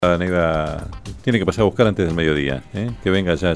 Neiva tiene que pasar a buscar antes del mediodía, que venga ya.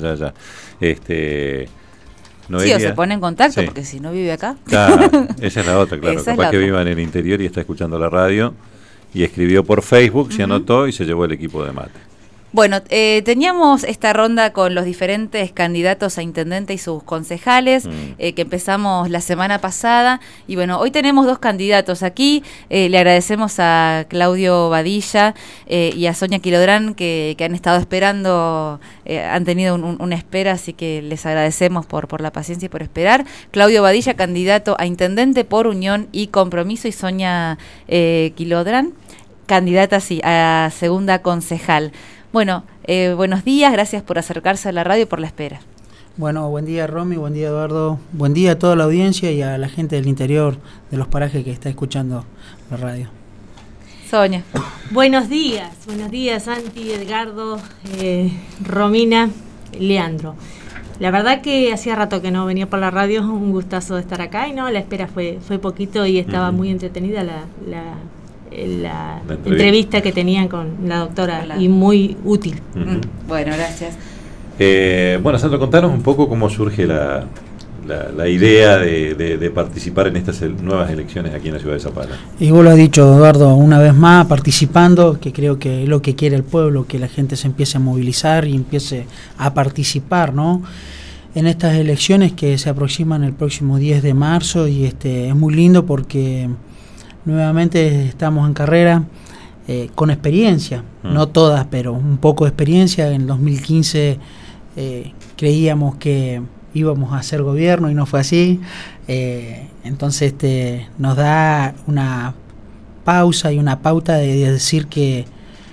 Noelia, sí, o se pone en contacto, sí. Porque si no vive acá. Claro, esa es la otra, claro. Esa es Capaz la que otra. viva en el interior y está escuchando la radio y escribió por Facebook, se anotó y se llevó el equipo de mate. Bueno, teníamos esta ronda con los diferentes candidatos a intendente y sus concejales, que empezamos la semana pasada. Y bueno, hoy tenemos dos candidatos aquí. Le agradecemos a Claudio Badilla y a Sonia Quilodrán que han estado esperando, han tenido una espera, así que les agradecemos por la paciencia y por esperar. Claudio Badilla, candidato a intendente por Unión y Compromiso, y Sonia Quilodrán, candidata a segunda concejal. Bueno, buenos días, gracias por acercarse a la radio y por la espera. Bueno, buen día Romy, buen día Eduardo, buen día a toda la audiencia y a la gente del interior de los parajes que está escuchando la radio. Sonia. Buenos días Santi, Edgardo, Romina, Leandro. La verdad que hacía rato que no venía por la radio, un gustazo de estar acá y no, la espera fue poquito y estaba muy entretenida la entrevista que tenían con la doctora, claro. Y muy útil. Bueno, gracias. Bueno, Sandro, contanos un poco cómo surge la idea de participar en estas nuevas elecciones aquí en la ciudad de Zapala. Y vos lo has dicho, Eduardo, una vez más, participando, que creo que es lo que quiere el pueblo, que la gente se empiece a movilizar y empiece a participar, ¿no?, en estas elecciones que se aproximan el próximo 10 de marzo y es muy lindo porque nuevamente estamos en carrera con experiencia, no todas, pero un poco de experiencia. En 2015 creíamos que íbamos a hacer gobierno y no fue así, entonces nos da una pausa y una pauta de decir que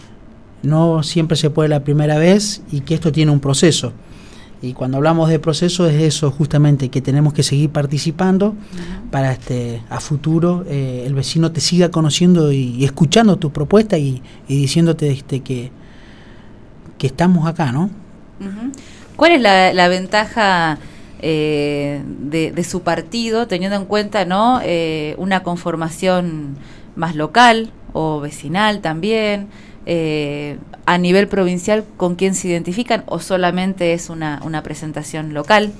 no siempre se puede la primera vez y que esto tiene un proceso. Y cuando hablamos de proceso es eso justamente, que tenemos que seguir participando para a futuro el vecino te siga conociendo y escuchando tu propuesta y diciéndote que estamos acá, ¿no? ¿Cuál es la ventaja de su partido, teniendo en cuenta, ¿no?, una conformación más local o vecinal también? A nivel provincial, ¿con quién se identifican o solamente es una presentación local?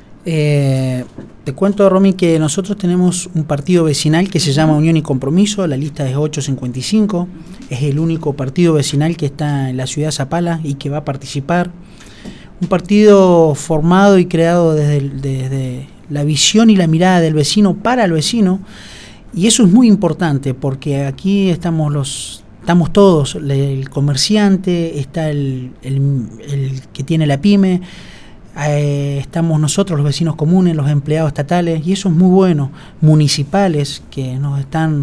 Te cuento, Romy, que nosotros tenemos un partido vecinal que se llama Unión y Compromiso, la lista es 855, es el único partido vecinal que está en la ciudad de Zapala y que va a participar. Un partido formado y creado desde la visión y la mirada del vecino para el vecino, y eso es muy importante porque aquí estamos todos, el comerciante, está el que tiene la pyme, estamos nosotros, los vecinos comunes, los empleados estatales, y eso es muy bueno, municipales que nos están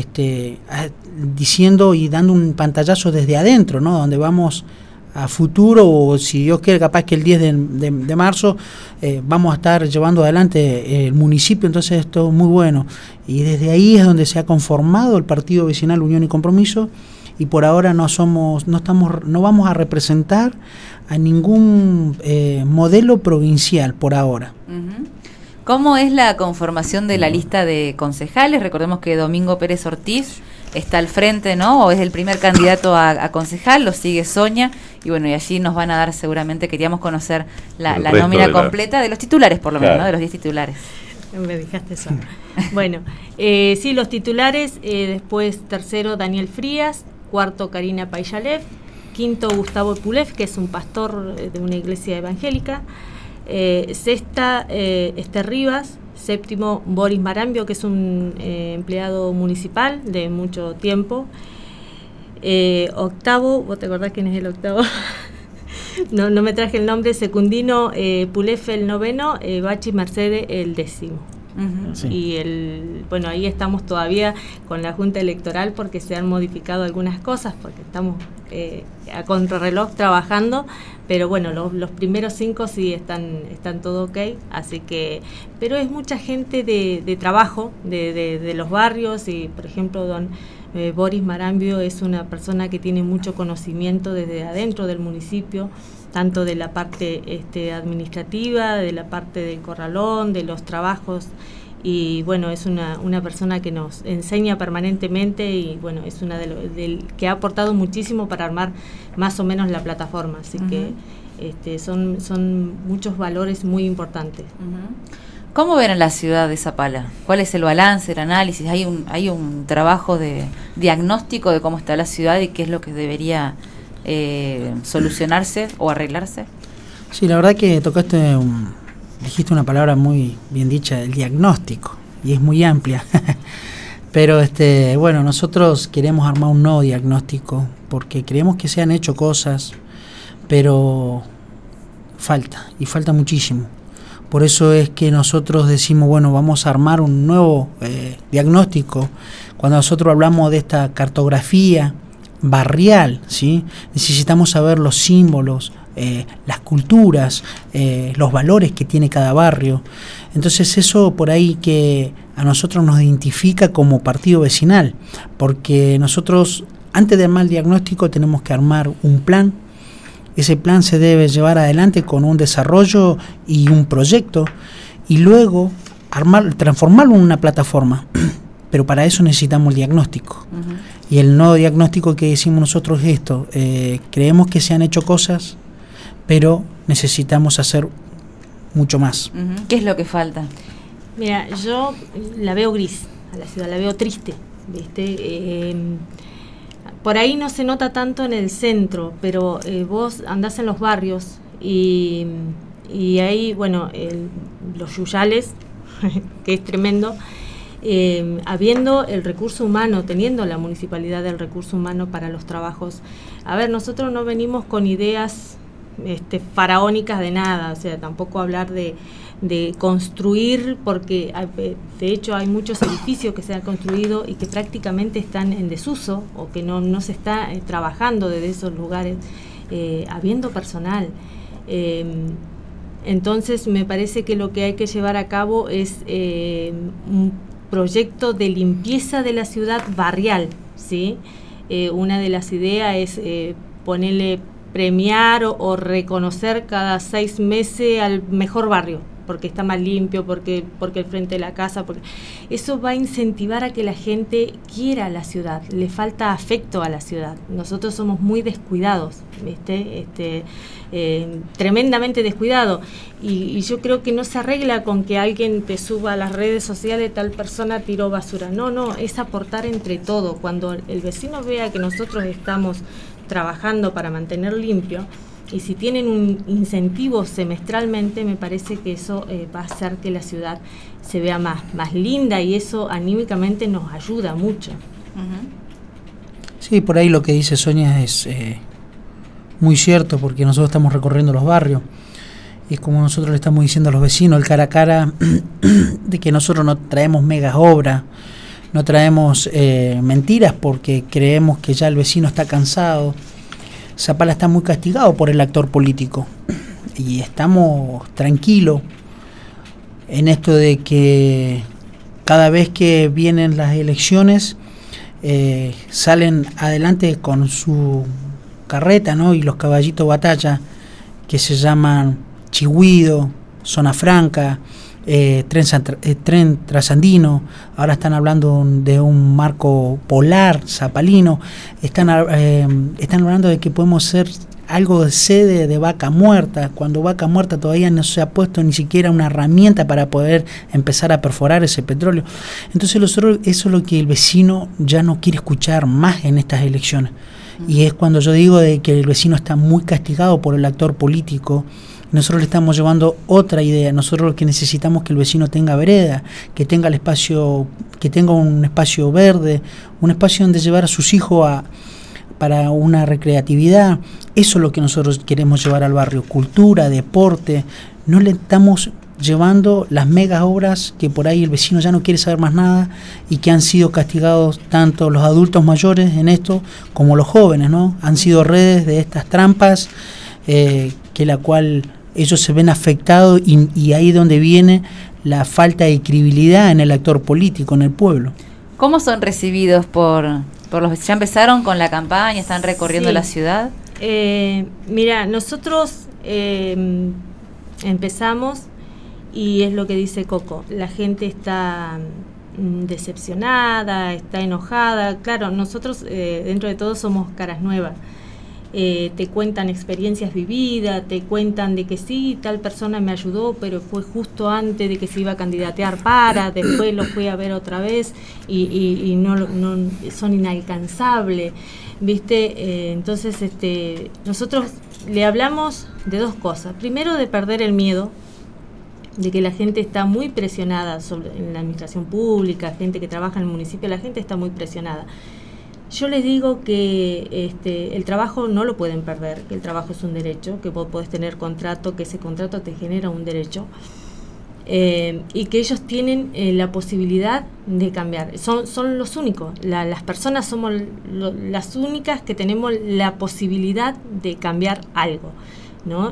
diciendo y dando un pantallazo desde adentro, ¿no?, donde vamos a futuro, o si Dios quiere, capaz que el 10 de marzo vamos a estar llevando adelante el municipio. Entonces esto es muy bueno y desde ahí es donde se ha conformado el partido vecinal Unión y Compromiso, y por ahora no vamos a representar a ningún modelo provincial por ahora. ¿Cómo es la conformación de la lista de concejales? Recordemos que Domingo Pérez Ortiz está al frente, ¿no?, o es el primer candidato a concejal, lo sigue Sonia, y bueno, y allí nos van a dar seguramente, queríamos conocer la nómina completa de los titulares, por lo menos, ¿no?, de los 10 titulares. Me dejaste sola. Bueno, sí, los titulares, después tercero Daniel Frías, cuarto Karina Paishalev, quinto Gustavo Pulev, que es un pastor de una iglesia evangélica, sexta Esther Rivas, séptimo Boris Marambio, que es un empleado municipal de mucho tiempo, octavo, ¿vos te acordás quién es el octavo? no me traje el nombre. Secundino Pulev el noveno, Bachi Mercedes el décimo. Sí. Y bueno, ahí estamos todavía con la Junta Electoral porque se han modificado algunas cosas, porque estamos a contrarreloj trabajando, pero bueno, los primeros 5 sí están todo ok, así que, pero es mucha gente de trabajo, de los barrios, y por ejemplo Boris Marambio es una persona que tiene mucho conocimiento desde adentro del municipio, tanto de la parte administrativa, de la parte del corralón, de los trabajos y bueno, es una persona que nos enseña permanentemente y bueno, es una que ha aportado muchísimo para armar más o menos la plataforma, así que son muchos valores muy importantes. ¿Cómo ven en la ciudad de Zapala? ¿Cuál es el balance, el análisis? ¿Hay un trabajo de diagnóstico de cómo está la ciudad y qué es lo que debería solucionarse o arreglarse? Sí, la verdad que dijiste una palabra muy bien dicha, el diagnóstico, y es muy amplia. Pero bueno, nosotros queremos armar un nuevo diagnóstico porque creemos que se han hecho cosas, pero falta muchísimo. Por eso es que nosotros decimos, bueno, vamos a armar un nuevo diagnóstico. Cuando nosotros hablamos de esta cartografía barrial, ¿sí? Necesitamos saber los símbolos, las culturas, los valores que tiene cada barrio. Entonces eso por ahí que a nosotros nos identifica como partido vecinal, porque nosotros antes de armar el diagnóstico tenemos que armar un plan. Ese plan se debe llevar adelante con un desarrollo y un proyecto y luego transformarlo en una plataforma. Pero para eso necesitamos el diagnóstico. Y el nuevo diagnóstico que decimos nosotros es esto. Creemos que se han hecho cosas, pero necesitamos hacer mucho más. ¿Qué es lo que falta? Mira, yo la veo gris a la ciudad, la veo triste, ¿viste? Por ahí no se nota tanto en el centro, pero vos andás en los barrios y ahí, bueno, los yuyales, que es tremendo, habiendo el recurso humano, teniendo la municipalidad del recurso humano para los trabajos. A ver, nosotros no venimos con ideas faraónicas de nada, o sea, tampoco hablar de construir, porque de hecho hay muchos edificios que se han construido y que prácticamente están en desuso o que no se está trabajando desde esos lugares, habiendo personal. Entonces me parece que lo que hay que llevar a cabo es un proyecto de limpieza de la ciudad barrial, ¿sí? Una de las ideas es premiar o reconocer cada 6 meses al mejor barrio, porque está más limpio, porque el frente de la casa, porque eso va a incentivar a que la gente quiera la ciudad, le falta afecto a la ciudad. Nosotros somos muy descuidados, ¿viste? Tremendamente descuidados, y yo creo que no se arregla con que alguien te suba a las redes sociales, tal persona tiró basura. No, es aportar entre todos. Cuando el vecino vea que nosotros estamos trabajando para mantener limpio, y si tienen un incentivo semestralmente, me parece que eso va a hacer que la ciudad se vea más linda, y eso anímicamente nos ayuda mucho. Sí, por ahí lo que dice Sonia es muy cierto, porque nosotros estamos recorriendo los barrios y es como nosotros le estamos diciendo a los vecinos, el cara a cara, de que nosotros no traemos megas obras, no traemos mentiras, porque creemos que ya el vecino está cansado. Zapala está muy castigado por el actor político y estamos tranquilos en esto de que cada vez que vienen las elecciones salen adelante con su carreta, ¿no? Y los caballitos batalla que se llaman Chigüido, Zona Franca, tren trasandino, ahora están hablando de un marco polar zapalino, están hablando de que podemos ser algo de sede de Vaca Muerta, cuando Vaca Muerta todavía no se ha puesto ni siquiera una herramienta para poder empezar a perforar ese petróleo. Entonces eso es lo que el vecino ya no quiere escuchar más en estas elecciones, y es cuando yo digo de que el vecino está muy castigado por el actor político. Nosotros le estamos llevando otra idea. Nosotros lo que necesitamos es que el vecino tenga vereda, que tenga el espacio, que tenga un espacio verde, un espacio donde llevar a sus hijos para una recreatividad. Eso es lo que nosotros queremos llevar al barrio, cultura, deporte. No le estamos llevando las megas obras que por ahí el vecino ya no quiere saber más nada y que han sido castigados tanto los adultos mayores en esto como los jóvenes, ¿no? Han sido redes de estas trampas que la cual ellos se ven afectados, y ahí es donde viene la falta de credibilidad en el actor político, en el pueblo. ¿Cómo son recibidos por los? ¿Ya empezaron con la campaña? ¿Están recorriendo la ciudad? Mira, nosotros empezamos y es lo que dice Coco, la gente está decepcionada, está enojada. Claro, nosotros dentro de todo somos caras nuevas. Te cuentan experiencias vividas, te cuentan de que sí, tal persona me ayudó, pero fue justo antes de que se iba a candidatear después lo fui a ver otra vez y no son inalcanzables, ¿viste? Entonces nosotros le hablamos de dos cosas. Primero, de perder el miedo, de que la gente está muy presionada en la administración pública, gente que trabaja en el municipio, la gente está muy presionada. Yo les digo que el trabajo no lo pueden perder, que el trabajo es un derecho, que vos podés tener contrato, que ese contrato te genera un derecho, y que ellos tienen la posibilidad de cambiar. Son los únicos, las personas somos las únicas que tenemos la posibilidad de cambiar algo, ¿no?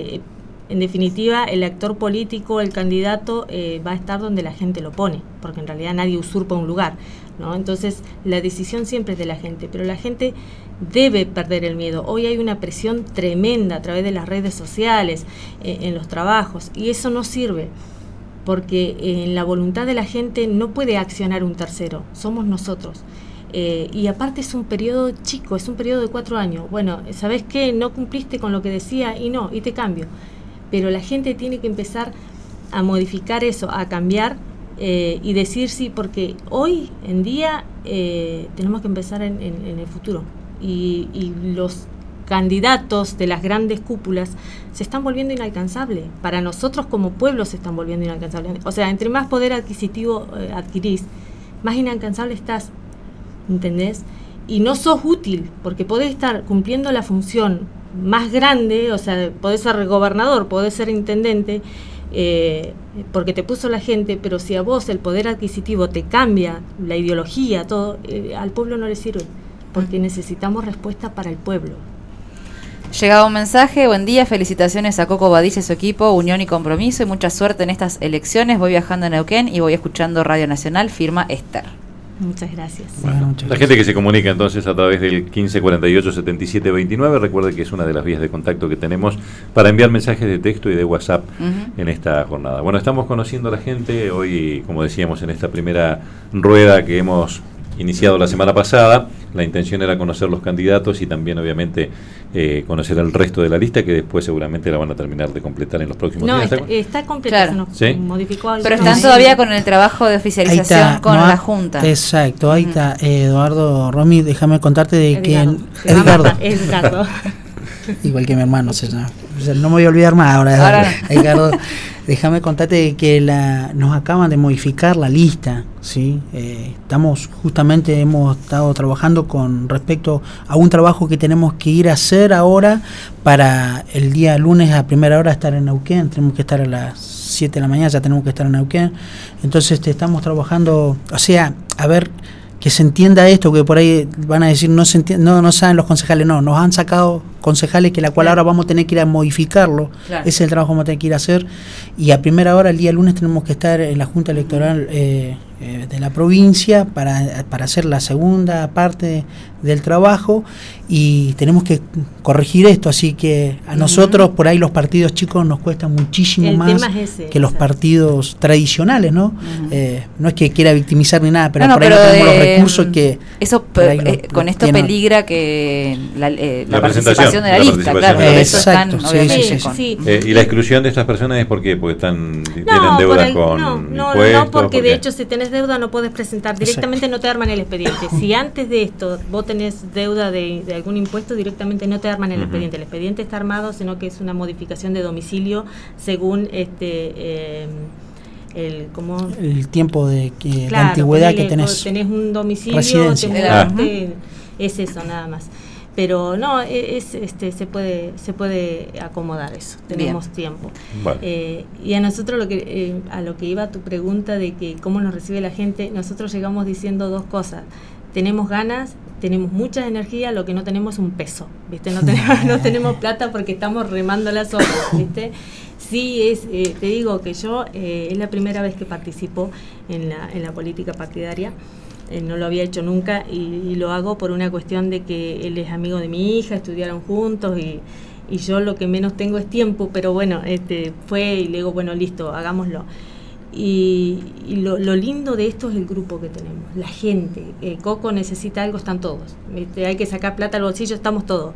En definitiva, el actor político, el candidato, va a estar donde la gente lo pone, porque en realidad nadie usurpa un lugar, ¿no? Entonces, la decisión siempre es de la gente, pero la gente debe perder el miedo. Hoy hay una presión tremenda a través de las redes sociales, en los trabajos, y eso no sirve, porque en la voluntad de la gente no puede accionar un tercero, somos nosotros. Y aparte es un periodo chico, es un periodo de 4 años. Bueno, ¿sabés qué? No cumpliste con lo que decía y te cambio. Pero la gente tiene que empezar a modificar eso, a cambiar y decir sí, porque hoy en día tenemos que empezar en el futuro. Y los candidatos de las grandes cúpulas se están volviendo inalcanzables. Para nosotros como pueblo se están volviendo inalcanzables. O sea, entre más poder adquisitivo adquirís, más inalcanzable estás, ¿entendés? Y no sos útil, porque podés estar cumpliendo la función más grande, o sea, podés ser gobernador, podés ser intendente, porque te puso la gente, pero si a vos el poder adquisitivo te cambia, la ideología, todo, al pueblo no le sirve, porque necesitamos respuesta para el pueblo. Llegaba un mensaje: buen día, felicitaciones a Coco Badilla y su equipo, unión y compromiso y mucha suerte en estas elecciones. Voy viajando a Neuquén y voy escuchando Radio Nacional, firma Esther. Muchas gracias. Bueno, la gente que se comunica entonces a través del 1548-7729, recuerde que es una de las vías de contacto que tenemos para enviar mensajes de texto y de WhatsApp en esta jornada. Bueno, estamos conociendo a la gente hoy, como decíamos, en esta primera rueda que hemos iniciado la semana pasada. La intención era conocer los candidatos y también obviamente conocer el resto de la lista, que después seguramente la van a terminar de completar en los próximos días. Está completa, claro. ¿Sí? Modificó algo. Pero están todavía con el trabajo de oficialización con la Junta. Exacto, ahí está. Eduardo, Romy, déjame contarte de Edgardo. Igual que mi hermano se llama. No me voy a olvidar más ahora. Edgardo, déjame contarte de que nos acaban de modificar la lista, ¿sí? Hemos estado trabajando con respecto a un trabajo que tenemos que ir a hacer ahora para el día lunes a primera hora estar en Neuquén. Tenemos que estar a las 7 de la mañana, ya tenemos que estar en Neuquén. Entonces estamos trabajando, o sea, a ver, que se entienda esto, que por ahí van a decir no saben los concejales. No, nos han sacado concejales que la cual ahora vamos a tener que ir a modificarlo. Ese es el trabajo que vamos a tener que ir a hacer, y a primera hora el día lunes tenemos que estar en la Junta Electoral de la provincia para hacer la segunda parte del trabajo, y tenemos que corregir esto, así que a nosotros por ahí los partidos chicos nos cuesta muchísimo más que los partidos tradicionales, ¿no? No es que quiera victimizar ni nada, pero por ahí no tenemos los recursos que eso con esto peligra que la participación de la lista, claro, por eso están obviamente y la exclusión de estas personas es porque tienen deuda con impuestos. No, porque de hecho si tenés deuda no puedes presentar directamente, no te arman el expediente. Si antes de esto vos tenés deuda de algún impuesto, directamente no te arman el expediente. El expediente está armado, sino que es una modificación de domicilio según el tiempo de la antigüedad que tenés. Tenés un domicilio, es eso nada más. Pero no, se puede acomodar eso, tenemos tiempo. Vale. Y a nosotros a lo que iba tu pregunta de que cómo nos recibe la gente, nosotros llegamos diciendo dos cosas: tenemos ganas, tenemos mucha energía, lo que no tenemos es un peso, ¿viste? No tenemos plata porque estamos remando las obras, ¿viste? Sí, te digo que yo es la primera vez que participo en la política partidaria. No lo había hecho nunca y lo hago por una cuestión de que él es amigo de mi hija, estudiaron juntos y yo lo que menos tengo es tiempo, pero bueno, fue y le digo, bueno, listo, hagámoslo. Y lo lindo de esto es el grupo que tenemos, la gente. Coco necesita algo, están todos. Hay que sacar plata al bolsillo, estamos todos.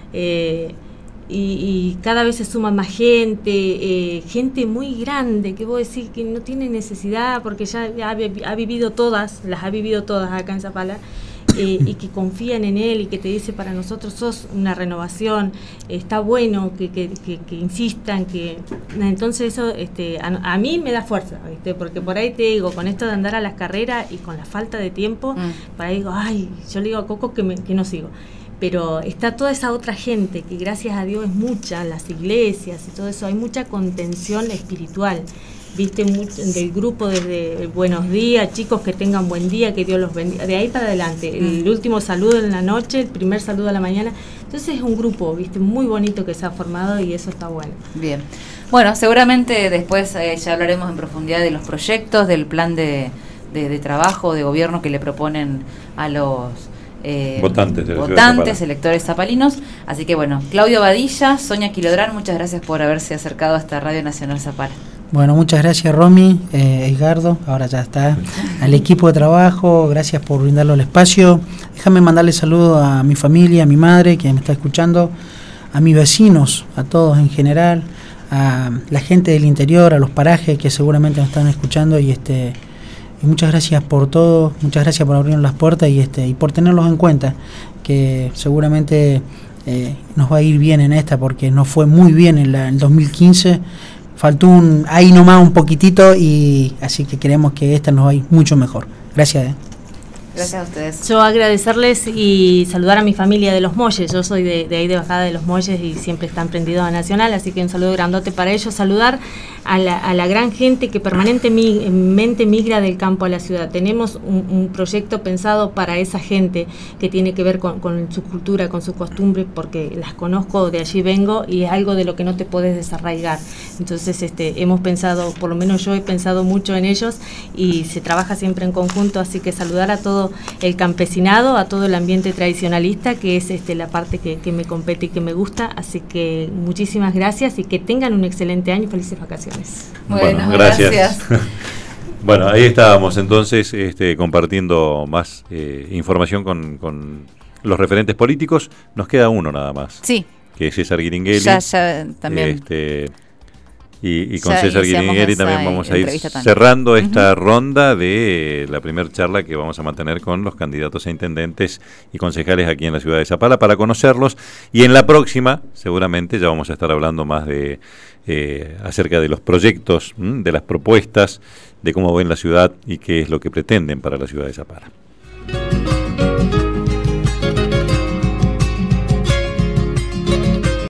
Y cada vez se suma más gente, gente muy grande, que vos decís que no tiene necesidad, porque ya ha vivido todas, las ha vivido todas acá en Zapala. Y que confían en él y que te dice, para nosotros sos una renovación, está bueno que insistan, que entonces eso a mí me da fuerza, ¿viste? Porque por ahí te digo, con esto de andar a las carreras y con la falta de tiempo, por ahí digo, ay, yo le digo a Coco que no sigo. Pero está toda esa otra gente que gracias a Dios es mucha, las iglesias y todo eso, hay mucha contención espiritual. Viste, mucho del grupo, desde buenos días, chicos, que tengan buen día, que Dios los bendiga, de ahí para adelante, el último saludo en la noche, el primer saludo a la mañana. Entonces es un grupo, viste, muy bonito que se ha formado y eso está bueno. Bien, bueno, seguramente después ya hablaremos en profundidad de los proyectos, del plan de trabajo, de gobierno que le proponen a los votantes, electores zapalinos. Así que bueno, Claudio Badilla, Sonia Quilodrán, muchas gracias por haberse acercado a esta Radio Nacional Zapala. Bueno, muchas gracias, Romy, Edgardo, ahora ya está, al equipo de trabajo, gracias por brindarlo el espacio. Déjame mandarle saludos a mi familia, a mi madre que me está escuchando, a mis vecinos, a todos en general, a la gente del interior, a los parajes que seguramente nos están escuchando y muchas gracias por todo, muchas gracias por abrirnos las puertas y por tenerlos en cuenta, que seguramente nos va a ir bien en esta, porque nos fue muy bien en el 2015. Faltó ahí nomás un poquitito, y así que queremos que esta nos vaya mucho mejor. Gracias. Gracias a ustedes. Yo agradecerles y saludar a mi familia de Los Molles. Yo soy de ahí de Bajada de Los Molles y siempre están prendidos a Nacional, así que un saludo grandote para ellos. Saludar a la gran gente que permanentemente migra del campo a la ciudad. Tenemos un proyecto pensado para esa gente que tiene que ver con su cultura, con sus costumbres, porque las conozco, de allí vengo, y es algo de lo que no te puedes desarraigar. Entonces hemos pensado, por lo menos yo he pensado mucho en ellos, y se trabaja siempre en conjunto, así que saludar a todo el campesinado, a todo el ambiente tradicionalista, que es la parte que me compete y que me gusta. Así que muchísimas gracias y que tengan un excelente año y felices vacaciones. Bueno, gracias. Bueno, ahí estábamos entonces compartiendo más información con los referentes políticos. Nos queda uno nada más. Sí. Que es César Guiringueli. Ya también. Y con César Guiringueli también vamos a ir cerrando esta ronda de la primera charla que vamos a mantener con los candidatos a intendentes y concejales aquí en la ciudad de Zapala, para conocerlos. Y en la próxima, seguramente, ya vamos a estar hablando más de acerca de los proyectos, de las propuestas, de cómo ven la ciudad y qué es lo que pretenden para la ciudad de Zapala.